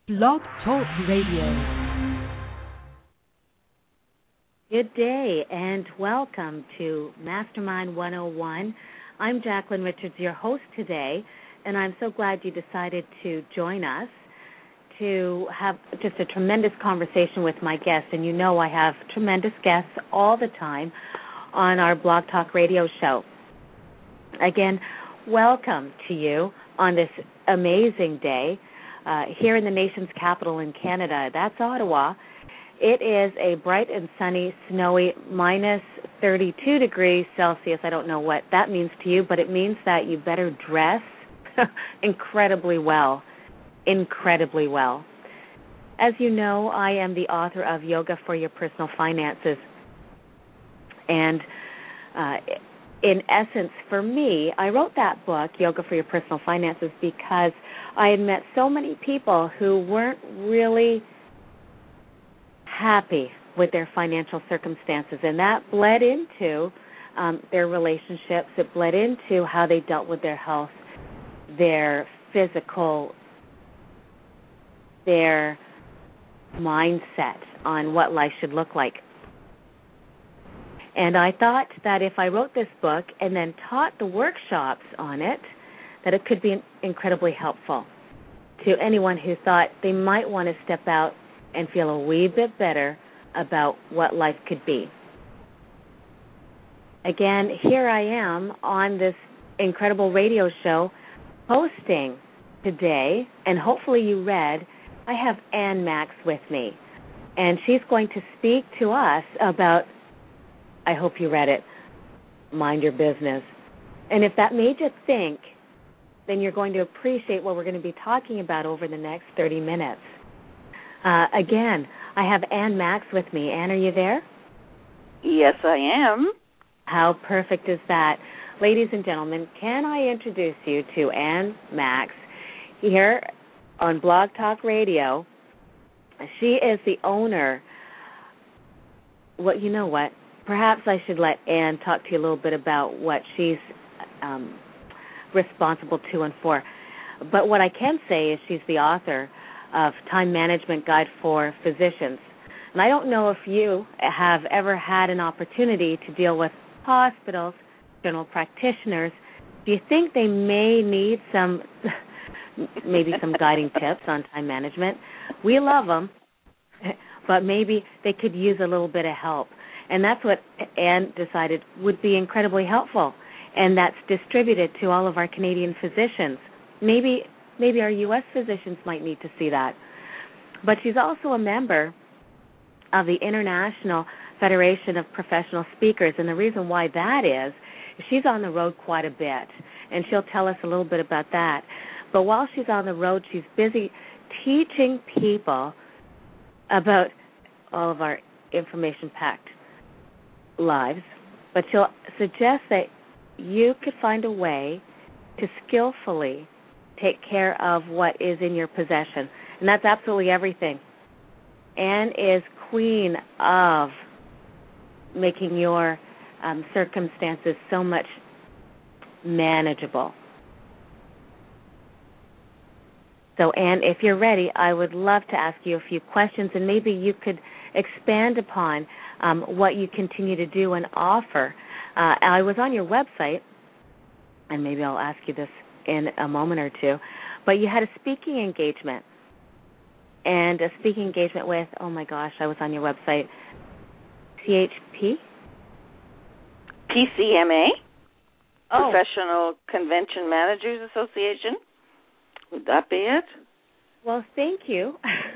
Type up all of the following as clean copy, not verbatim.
Blog Talk Radio. Good day and welcome to Mastermind 101. I'm Jacqueline Richards, your host today, and I'm so glad you decided to join us to have just a tremendous conversation with my guests. And you know I have tremendous guests all the time on our Blog Talk Radio show. Again, welcome to you on this amazing day here in the nation's capital in Canada. That's Ottawa. It is a bright and sunny, snowy, minus 32 degrees Celsius. I don't know what that means to you, but it means that you better dress incredibly well. Incredibly well. As you know, I am the author of Yoga for Your Personal Finances. And in essence, for me, I wrote that book, Yoga for Your Personal Finances, because I had met so many people who weren't really happy with their financial circumstances, and that bled into their relationships. It bled into how they dealt with their health, their physical, their mindset on what life should look like. And I thought that if I wrote this book and then taught the workshops on it, that it could be incredibly helpful to anyone who thought they might want to step out and feel a wee bit better about what life could be. Again, here I am on this incredible radio show hosting today, and hopefully you read, I have Ann Max with me, and she's going to speak to us about, I hope you read it, Mind Your Business. And if that made you think, then you're going to appreciate what we're going to be talking about over the next 30 minutes. Again, I have Ann Max with me. Ann, are you there? Yes, I am. How perfect is that? Ladies and gentlemen, can I introduce you to Ann Max here on Blog Talk Radio? She is the owner. Well, you know what? Perhaps I should let Ann talk to you a little bit about what she's responsible to and for. But what I can say is she's the author of Time Management Guide for Physicians. And I don't know if you have ever had an opportunity to deal with hospitals, general practitioners. Do you think they may need maybe some guiding tips on time management? We love them, but maybe they could use a little bit of help. And that's what Ann decided would be incredibly helpful, and that's distributed to all of our Canadian physicians. Maybe our U.S. physicians might need to see that. But she's also a member of the International Federation of Professional Speakers, and the reason why that is she's on the road quite a bit, and she'll tell us a little bit about that. But while she's on the road, she's busy teaching people about all of our information-packed lives, but she'll suggest that you could find a way to skillfully take care of what is in your possession, and that's absolutely everything. Ann is queen of making your circumstances so much manageable. So, Ann, if you're ready, I would love to ask you a few questions, and maybe you could expand upon what you continue to do and offer. I was on your website, and maybe I'll ask you this in a moment or two, but you had a speaking engagement, and a speaking engagement with, oh my gosh, I was on your website, CHP? PCMA, Professional Convention Managers Association. Would that be it? Well, thank you.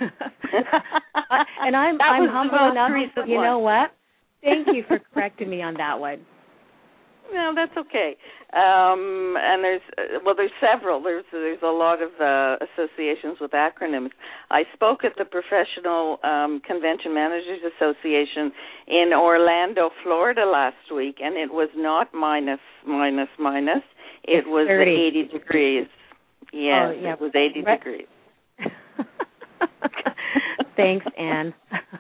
And I'm humble enough. You know what? Thank you for correcting me on that one. No, that's okay. And there's several. There's a lot of associations with acronyms. I spoke at the Professional Convention Managers Association in Orlando, Florida last week, and it was not minus. It was 80 degrees. Yes, oh, yeah. It was 80 degrees. Thanks, Ann.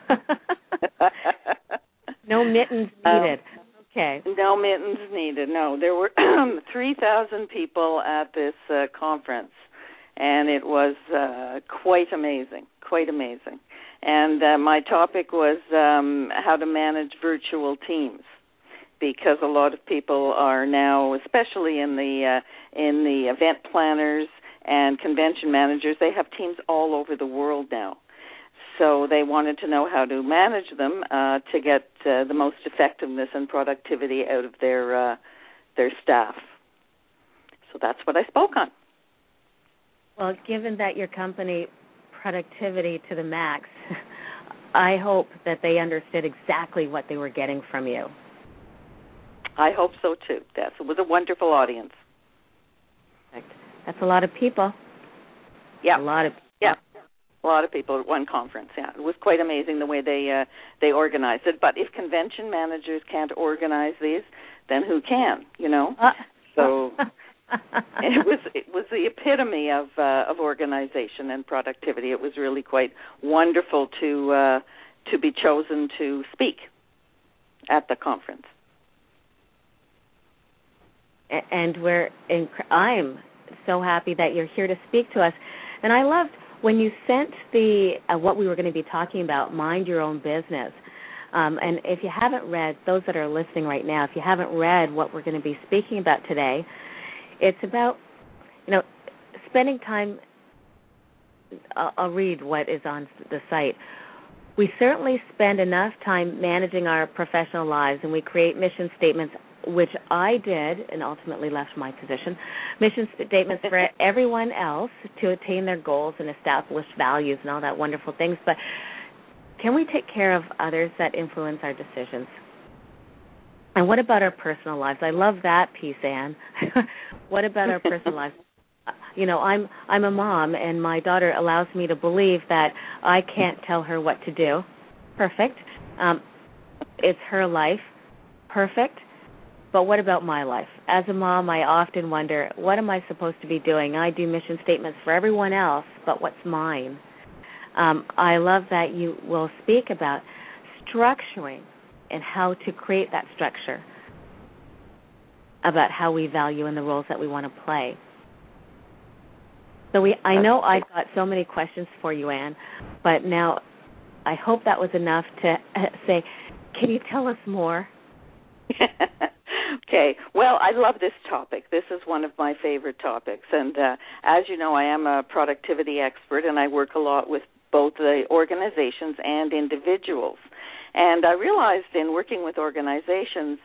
No mittens needed. Okay. No mittens needed. No, there were 3,000 people at this conference, and it was quite amazing. And my topic was how to manage virtual teams, because a lot of people are now, especially in the event planners and convention managers, they have teams all over the world now. So they wanted to know how to manage them to get the most effectiveness and productivity out of their staff. So that's what I spoke on. Well, given that your company productivity to the max, I hope that they understood exactly what they were getting from you. I hope so too. It was a wonderful audience. That's a lot of people. Yeah. A lot of people at one conference. Yeah, it was quite amazing the way they organized it. But if convention managers can't organize these, then who can? You know. So it was the epitome of organization and productivity. It was really quite wonderful to be chosen to speak at the conference. And I'm so happy that you're here to speak to us. And I loved when you sent what we were going to be talking about, Mind Your Own Business. And if you haven't read, those that are listening right now, if you haven't read what we're going to be speaking about today, it's about, spending time. I'll read what is on the site. We certainly spend enough time managing our professional lives, and we create mission statements, which I did and ultimately left my position, mission statements for everyone else to attain their goals and establish values and all that wonderful things. But can we take care of others that influence our decisions? And what about our personal lives? I love that piece, Anne. What about our personal lives? I'm a mom, and my daughter allows me to believe that I can't tell her what to do. Perfect. It's her life. Perfect. But what about my life? As a mom, I often wonder, what am I supposed to be doing? I do mission statements for everyone else, but what's mine? I love that you will speak about structuring and how to create that structure, about how we value and the roles that we want to play. So I know I've got so many questions for you, Anne, but now I hope that was enough to say, can you tell us more? Okay. Well, I love this topic. This is one of my favorite topics. And as you know, I am a productivity expert, and I work a lot with both the organizations and individuals. And I realized in working with organizations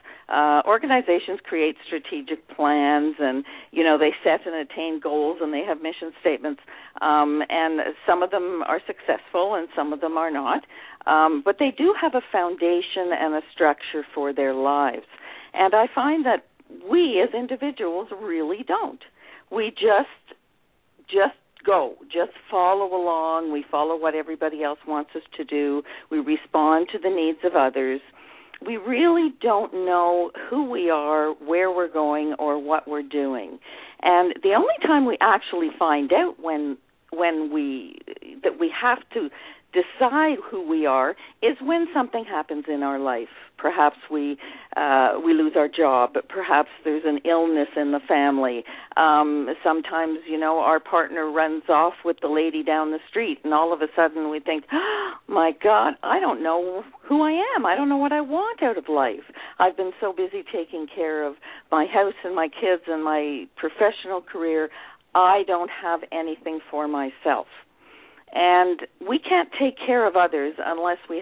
create strategic plans, and, they set and attain goals, and they have mission statements. And some of them are successful and some of them are not. But they do have a foundation and a structure for their lives. And I find that we as individuals really don't. We just go, just follow along. We follow what everybody else wants us to do. We respond to the needs of others. We really don't know who we are, where we're going, or what we're doing. And the only time we actually find out that we have to decide who we are is when something happens in our life. Perhaps we lose our job. Perhaps there's an illness in the family. Sometimes, our partner runs off with the lady down the street, and all of a sudden we think, oh, my God, I don't know who I am. I don't know what I want out of life. I've been so busy taking care of my house and my kids and my professional career, I don't have anything for myself. And we can't take care of others unless we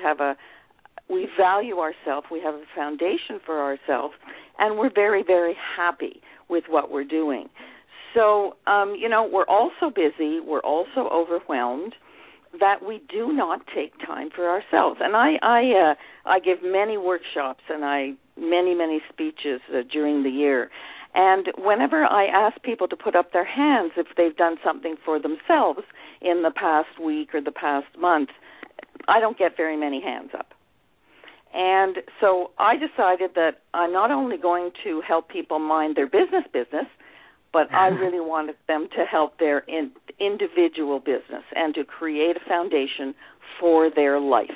value ourselves, we have a foundation for ourselves, and we're very, very happy with what we're doing. So, we're all so busy, we're also overwhelmed that we do not take time for ourselves. And I give many workshops and many speeches during the year. And whenever I ask people to put up their hands if they've done something for themselves in the past week or the past month, I don't get very many hands up. And so I decided that I'm not only going to help people mind their business, but I really wanted them to help their individual business and to create a foundation for their life.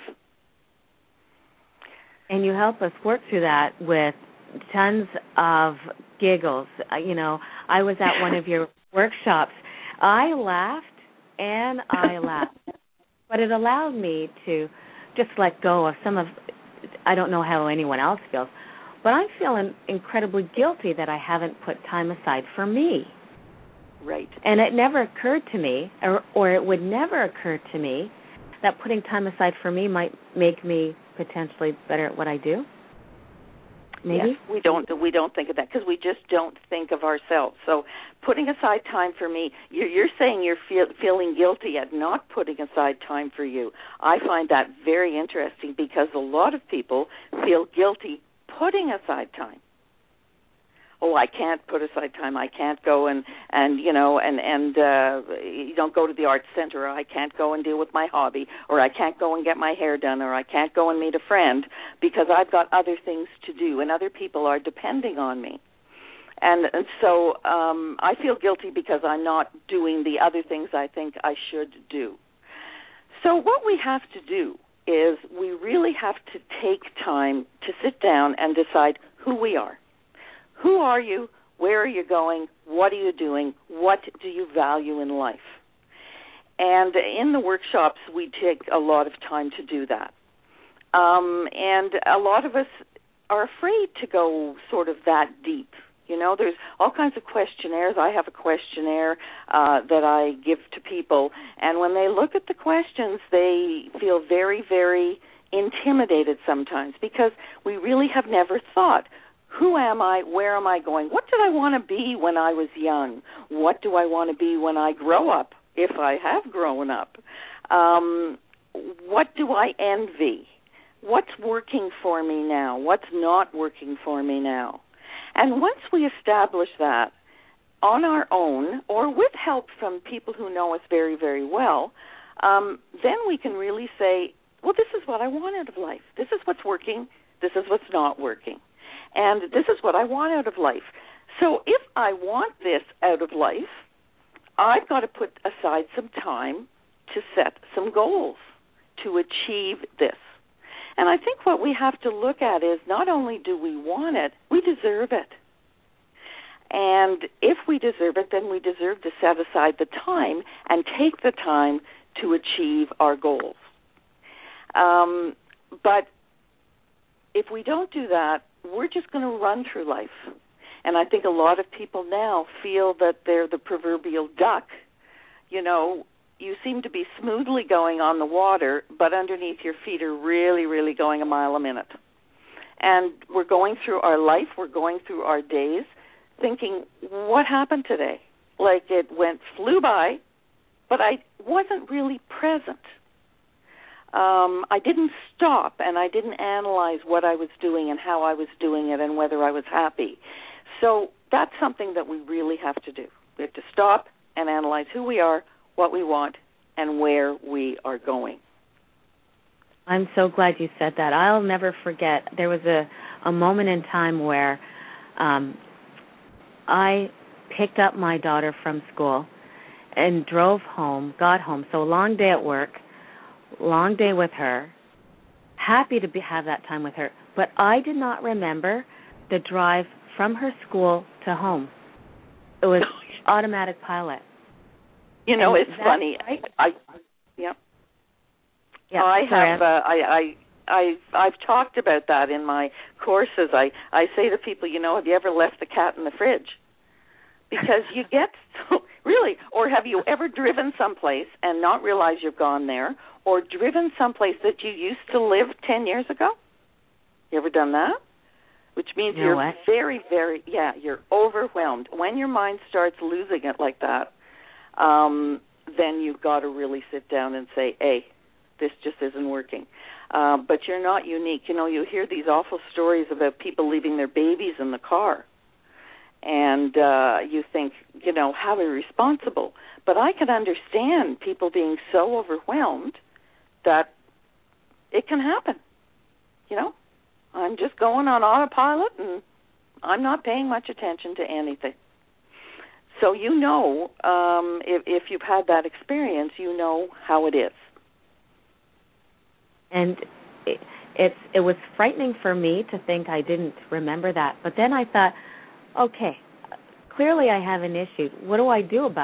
And you help us work through that with tons of giggles. I was at one of your workshops I laughed and I laughed. But it allowed me to just let go of some of, I don't know how anyone else feels, but I'm feeling incredibly guilty that I haven't put time aside for me. Right. And it never occurred to me, or it would never occur to me, that putting time aside for me might make me potentially better at what I do. Maybe? Yes, we don't think of that because we just don't think of ourselves. So putting aside time for me, you're saying you're feeling guilty at not putting aside time for you. I find that very interesting because a lot of people feel guilty putting aside time. Oh, I can't put aside time. I can't go and you don't go to the arts center, or I can't go and deal with my hobby, or I can't go and get my hair done, or I can't go and meet a friend because I've got other things to do and other people are depending on me. And so I feel guilty because I'm not doing the other things I think I should do. So what we have to do is we really have to take time to sit down and decide who we are. Who are you? Where are you going? What are you doing? What do you value in life? And in the workshops, we take a lot of time to do that. And a lot of us are afraid to go sort of that deep. You know, there's all kinds of questionnaires. I have a questionnaire that I give to people, and when they look at the questions, they feel very, very intimidated sometimes because we really have never thought, who am I? Where am I going? What did I want to be when I was young? What do I want to be when I grow up, if I have grown up? What do I envy? What's working for me now? What's not working for me now? And once we establish that on our own or with help from people who know us very, very well, then we can really say, well, this is what I want out of life. This is what's working. This is what's not working. And this is what I want out of life. So if I want this out of life, I've got to put aside some time to set some goals to achieve this. And I think what we have to look at is not only do we want it, we deserve it. And if we deserve it, then we deserve to set aside the time and take the time to achieve our goals. But if we don't do that, we're just going to run through life. And I think a lot of people now feel that they're the proverbial duck. You know, you seem to be smoothly going on the water, but underneath your feet are really, really going a mile a minute. And we're going through our life, we're going through our days, thinking, what happened today? Like it flew by, but I wasn't really present. I didn't stop and I didn't analyze what I was doing and how I was doing it and whether I was happy. So that's something that we really have to do. We have to stop and analyze who we are, what we want, and where we are going. I'm so glad you said that. I'll never forget. There was a moment in time where I picked up my daughter from school and drove home, got home. So a long day at work, long day with her, happy to have that time with her. But I did not remember the drive from her school to home. It was automatic pilot. You know, it's funny. Right? I've talked about that in my courses. I say to people, you know, have you ever left the cat in the fridge? Because you get really, or have you ever driven someplace and not realize you've gone there, or driven someplace that you used to live 10 years ago? You ever done that? Which means you're very, very, you're overwhelmed. When your mind starts losing it like that, then you've got to really sit down and say, hey, this just isn't working. But you're not unique. You know, you hear these awful stories about people leaving their babies in the car. And you think, you know, how irresponsible. But I can understand people being so overwhelmed that it can happen. You know, I'm just going on autopilot and I'm not paying much attention to anything. So you know, if you've had that experience, you know how it is. And it was frightening for me to think I didn't remember that. But then I thought, okay, clearly I have an issue. What do I do about it?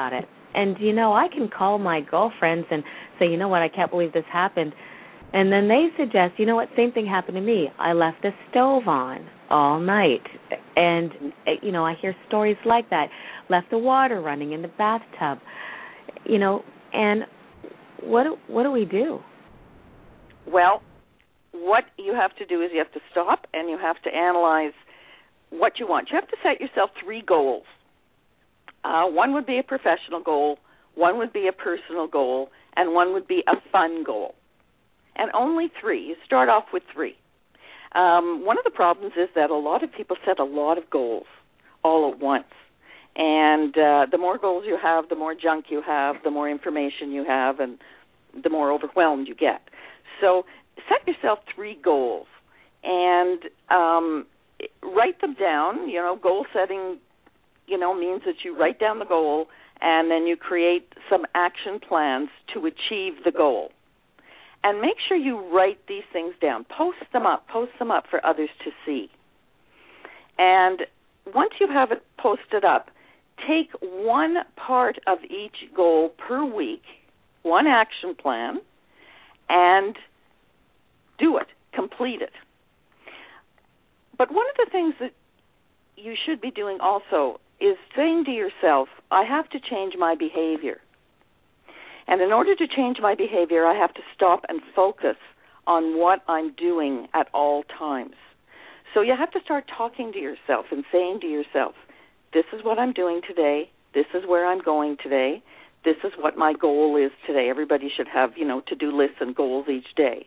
I can call my girlfriends and say, you know what, I can't believe this happened. And then they suggest, you know what, same thing happened to me. I left the stove on all night. And, I hear stories like that. Left the water running in the bathtub. And what do we do? Well, what you have to do is you have to stop and you have to analyze what you want. You have to set yourself 3 goals. One would be a professional goal, one would be a personal goal, and one would be a fun goal. And only 3. You start off with 3. One of the problems is that a lot of people set a lot of goals all at once. And the more goals you have, the more junk you have, the more information you have, and the more overwhelmed you get. So set yourself 3 goals and write them down. Goal setting, means that you write down the goal and then you create some action plans to achieve the goal. And make sure you write these things down. Post them up for others to see. And once you have it posted up, take one part of each goal per week, one action plan, and do it, complete it. But one of the things that you should be doing also is saying to yourself, I have to change my behavior. And in order to change my behavior, I have to stop and focus on what I'm doing at all times. So you have to start talking to yourself and saying to yourself, this is what I'm doing today, this is where I'm going today, this is what my goal is today. Everybody should have, to-do lists and goals each day.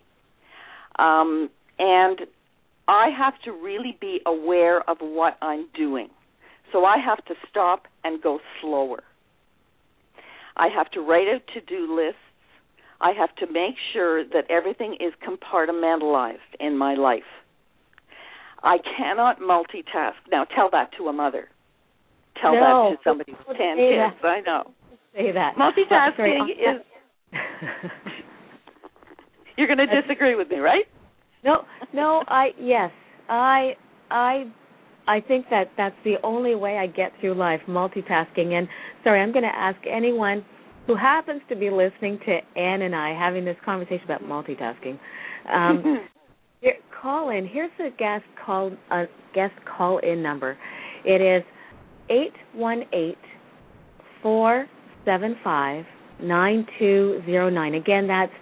And I have to really be aware of what I'm doing. So I have to stop and go slower. I have to write out to-do lists. I have to make sure that everything is compartmentalized in my life. I cannot multitask. Now, tell that to a mother. Tell that to somebody with 10 kids. That. I know. Say that. Multitasking is... You're going to disagree with me, right? No, I think that's the only way I get through life, multitasking. And, I'm going to ask anyone who happens to be listening to Ann and I having this conversation about multitasking. Call in. Here's the guest call-in number. It is 818-475-9209. Again, that's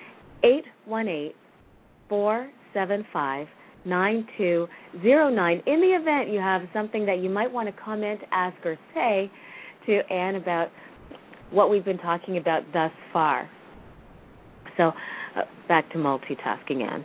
818-475-9209. In the event you have something that you might want to comment, ask, or say to Ann about what we've been talking about thus far. So back to multitasking, Ann.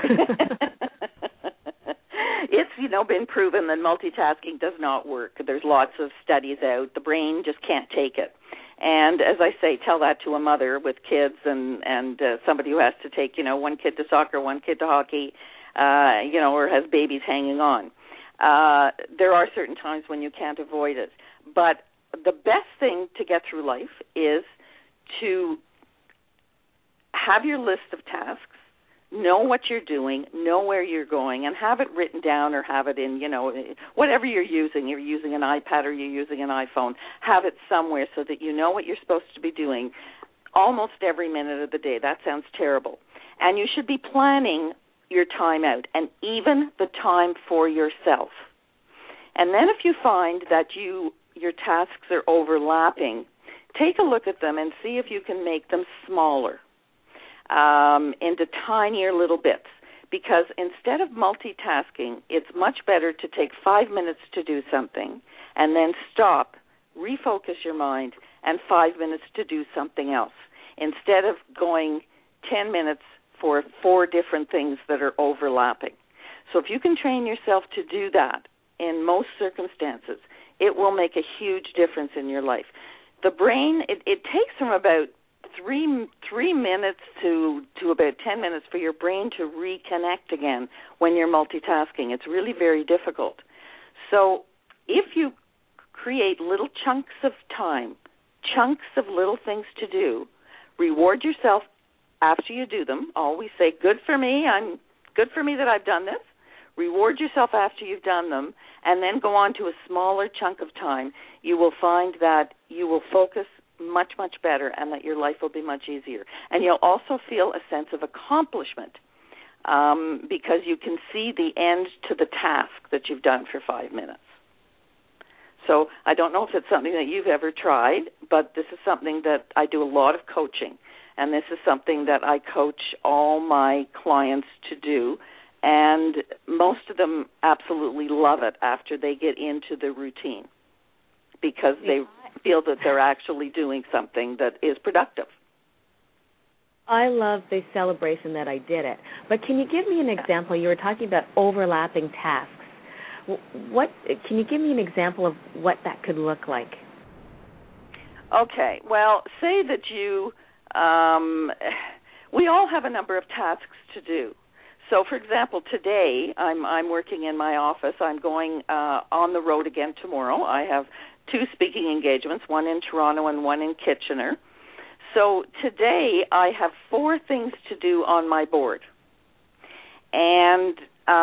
It's, been proven that multitasking does not work. There's lots of studies out. The brain just can't take it. And as I say, tell that to a mother with kids and somebody who has to take, one kid to soccer, one kid to hockey, or has babies hanging on. There are certain times when you can't avoid it. But the best thing to get through life is to have your list of tasks, know what you're doing, know where you're going, and have it written down or have it in, whatever you're using. You're using an iPad or you're using an iPhone. Have it somewhere so that you know what you're supposed to be doing almost every minute of the day. That sounds terrible. And you should be planning your time out and even the time for yourself. And then if you find that your tasks are overlapping, take a look at them and see if you can make them smaller. Into tinier little bits, because instead of multitasking, it's much better to take 5 minutes to do something and then stop, refocus your mind, and 5 minutes to do something else, instead of going 10 minutes for 4 different things that are overlapping. So if you can train yourself to do that in most circumstances, it will make a huge difference in your life. The brain, it takes from about 3 minutes to about 10 minutes for your brain to reconnect again when you're multitasking. It's really very difficult. So if you create little chunks of time, chunks of little things to do, reward yourself after you do them. Always say, good for me that I've done this. Reward yourself after you've done them, and then go on to a smaller chunk of time. You will find that you will focus much, much better, and that your life will be much easier. And you'll also feel a sense of accomplishment because you can see the end to the task that you've done for 5 minutes. So I don't know if it's something that you've ever tried, but this is something that I do a lot of coaching, and this is something that I coach all my clients to do, and most of them absolutely love it after they get into the routine because they feel that they're actually doing something that is productive. I love the celebration that I did it. But can you give me an example? You were talking about overlapping tasks. Can you give me an example of what that could look like? Okay. Well, say that we all have a number of tasks to do. So, for example, today I'm working in my office. I'm going on the road again tomorrow. I have 2 speaking engagements, one in Toronto and one in Kitchener. So today I have 4 things to do on my board, and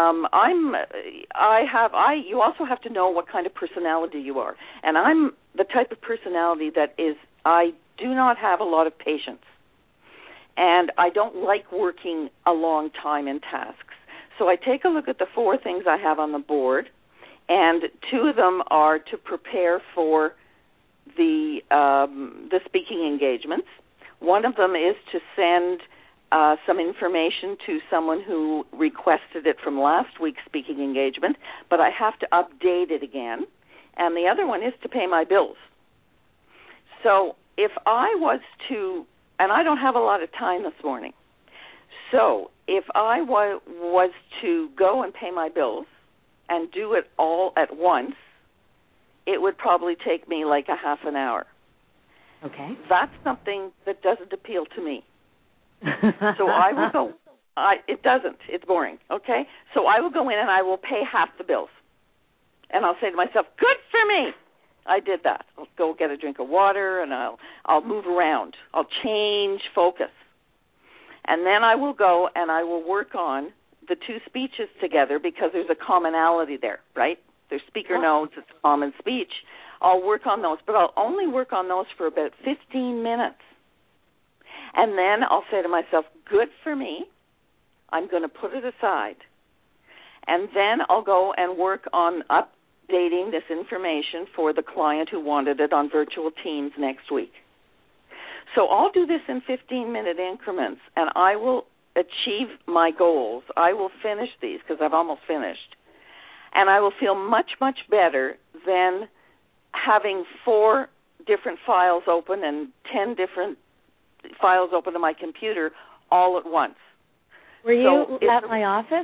you also have to know what kind of personality you are, and I'm the type of personality that I do not have a lot of patience, and I don't like working a long time in tasks. So I take a look at the 4 things I have on the board, and 2 of them are to prepare for the speaking engagements. One of them is to send some information to someone who requested it from last week's speaking engagement, but I have to update it again. And the other one is to pay my bills. So if I was to, and I don't have a lot of time this morning, so if I was to go and pay my bills and do it all at once, it would probably take me like a half an hour. Okay. That's something that doesn't appeal to me. So I will go. It doesn't. It's boring. Okay. So I will go in and I will pay half the bills, and I'll say to myself, "Good for me. I did that." I'll go get a drink of water and I'll move around. I'll change focus, and then I will go and I will work on the 2 speeches together because there's a commonality there, right? There's speaker notes. It's common speech. I'll work on those, but I'll only work on those for about 15 minutes. And then I'll say to myself, good for me, I'm going to put it aside. And then I'll go and work on updating this information for the client who wanted it on virtual Teams next week. So I'll do this in 15-minute increments, and I will achieve my goals. I will finish these because I've almost finished. And I will feel much, much better than having 4 different files open and 10 different files open on my computer all at once. Were you at my office?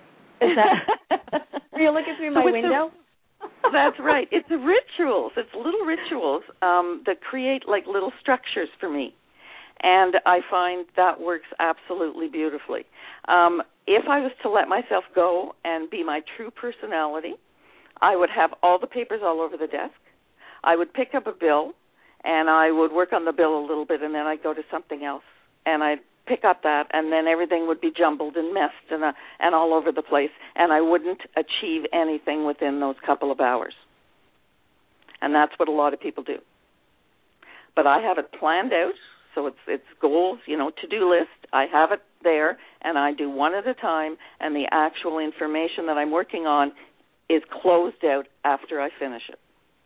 Were you looking through my window? That's right. It's rituals. It's little rituals that create like little structures for me. And I find that works absolutely beautifully. If I was to let myself go and be my true personality, I would have all the papers all over the desk. I would pick up a bill, and I would work on the bill a little bit, and then I'd go to something else, and I'd pick up that, and then everything would be jumbled and messed and all over the place, and I wouldn't achieve anything within those couple of hours. And that's what a lot of people do. But I have it planned out, so it's goals, to-do list. I have it there, and I do one at a time, and the actual information that I'm working on is closed out after I finish it.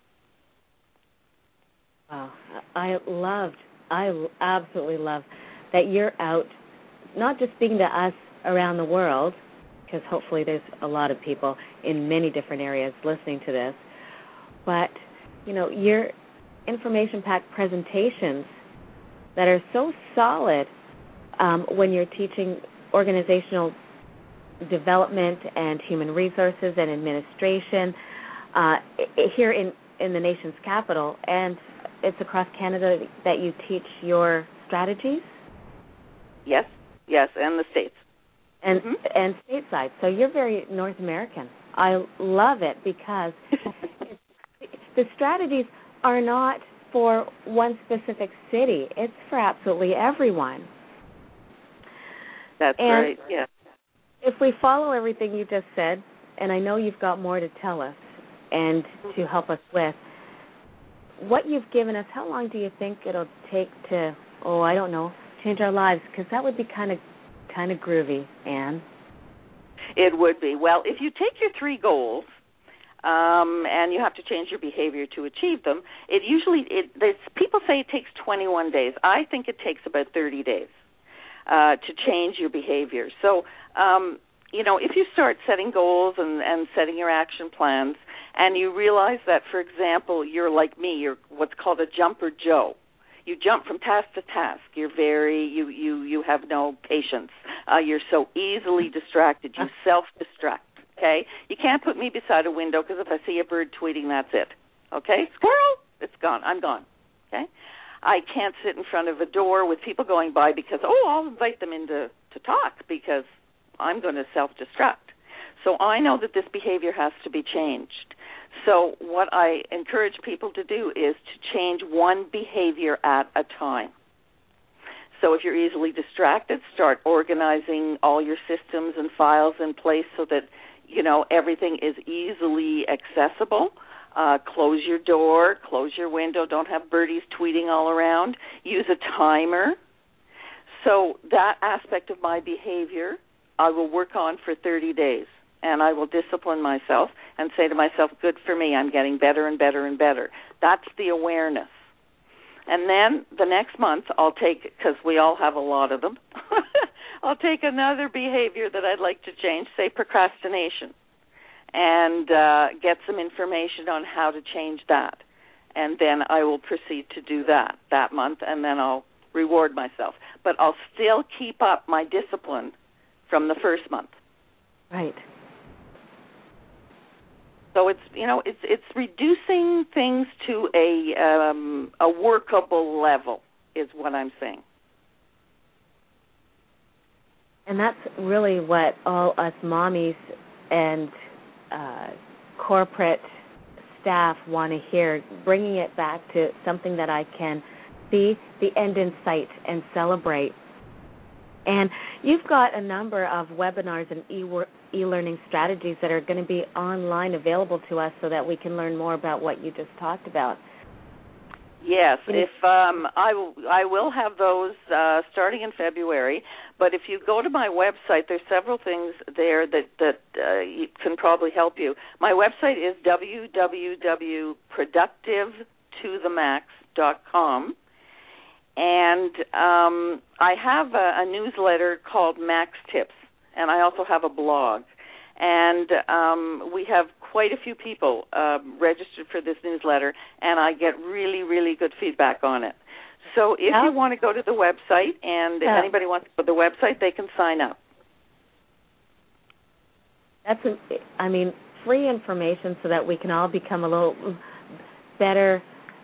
Wow. I absolutely love that you're out, not just speaking to us around the world, because hopefully there's a lot of people in many different areas listening to this, but, your information-packed presentations that are so solid when you're teaching organizational development and human resources and administration here in the nation's capital, and it's across Canada that you teach your strategies? Yes, and the States. And stateside. So you're very North American. I love it because the strategies are not for one specific city. It's for absolutely everyone. That's right, yeah. If we follow everything you just said, and I know you've got more to tell us and to help us with, what you've given us, how long do you think it'll take to, I don't know, change our lives? Because that would be kind of groovy, Anne. It would be. Well, if you take your 3 goals, and you have to change your behavior to achieve them, people say it takes 21 days. I think it takes about 30 days to change your behavior. So, if you start setting goals and setting your action plans, and you realize that, for example, you're like me, you're what's called a jumper Joe. You jump from task to task. You're you have no patience. You're so easily distracted. You self-destruct, okay? You can't put me beside a window because if I see a bird tweeting, that's it. Okay? Squirrel, it's gone. I'm gone. Okay? I can't sit in front of a door with people going by because, I'll invite them in to talk because I'm going to self-destruct. So I know that this behavior has to be changed. So what I encourage people to do is to change one behavior at a time. So if you're easily distracted, start organizing all your systems and files in place so that, everything is easily accessible. Close your door, close your window, don't have birdies tweeting all around. Use a timer. So that aspect of my behavior I will work on for 30 days. And I will discipline myself and say to myself, good for me, I'm getting better and better and better. That's the awareness. And then the next month I'll take, because we all have a lot of them, I'll take another behavior that I'd like to change, say procrastination, and get some information on how to change that. And then I will proceed to do that month, and then I'll reward myself. But I'll still keep up my discipline from the first month. Right. So it's reducing things to a workable level is what I'm saying. And that's really what all us mommies and corporate staff want to hear, bringing it back to something that I can see the end in sight and celebrate. And you've got a number of webinars and e-learning strategies that are going to be online available to us so that we can learn more about what you just talked about. Yes, if I will have those starting in February. But if you go to my website, there's several things there that can probably help you. My website is www.productivetothemax.com. And I have a newsletter called Max Tips, and I also have a blog. And we have quite a few people registered for this newsletter, and I get really, really good feedback on it. So if you want to go to the website, and if anybody wants to go to the website, they can sign up. That's, free information so that we can all become a little better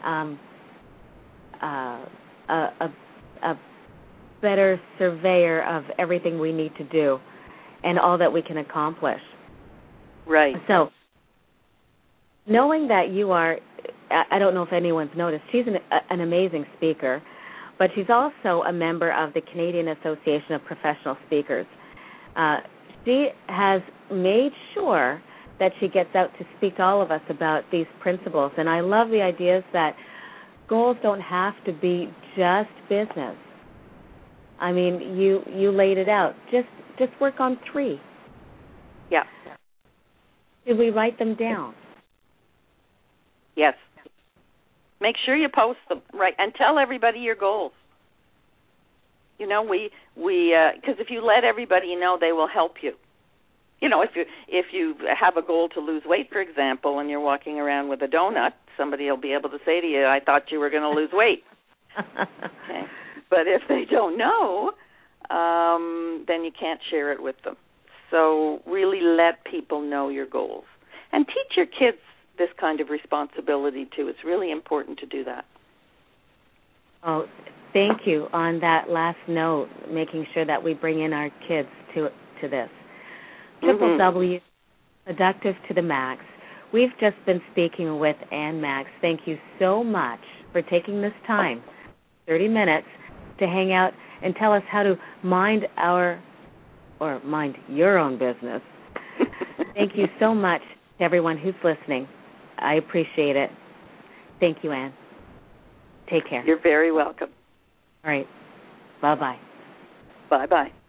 a better surveyor of everything we need to do and all that we can accomplish. Right. So, knowing that you are, I don't know if anyone's noticed, she's an amazing speaker, but she's also a member of the Canadian Association of Professional Speakers. She has made sure that she gets out to speak to all of us about these principles, and I love the ideas that goals don't have to be just business. You laid it out. Just work on 3. Yeah. Did we write them down? Yes. Make sure you post them, right, and tell everybody your goals. Because if you let everybody know, they will help you. If you have a goal to lose weight, for example, and you're walking around with a donut, somebody will be able to say to you, I thought you were going to lose weight. Okay. But if they don't know, then you can't share it with them. So really let people know your goals. And teach your kids this kind of responsibility, too. It's really important to do that. Oh, thank you on that last note, making sure that we bring in our kids to this. Mm-hmm. Productive to the Max. We've just been speaking with Anne Max. Thank you so much for taking this time, 30 minutes, to hang out and tell us how to mind your own business. Thank you so much to everyone who's listening. I appreciate it. Thank you, Anne. Take care. You're very welcome. All right. Bye-bye. Bye-bye.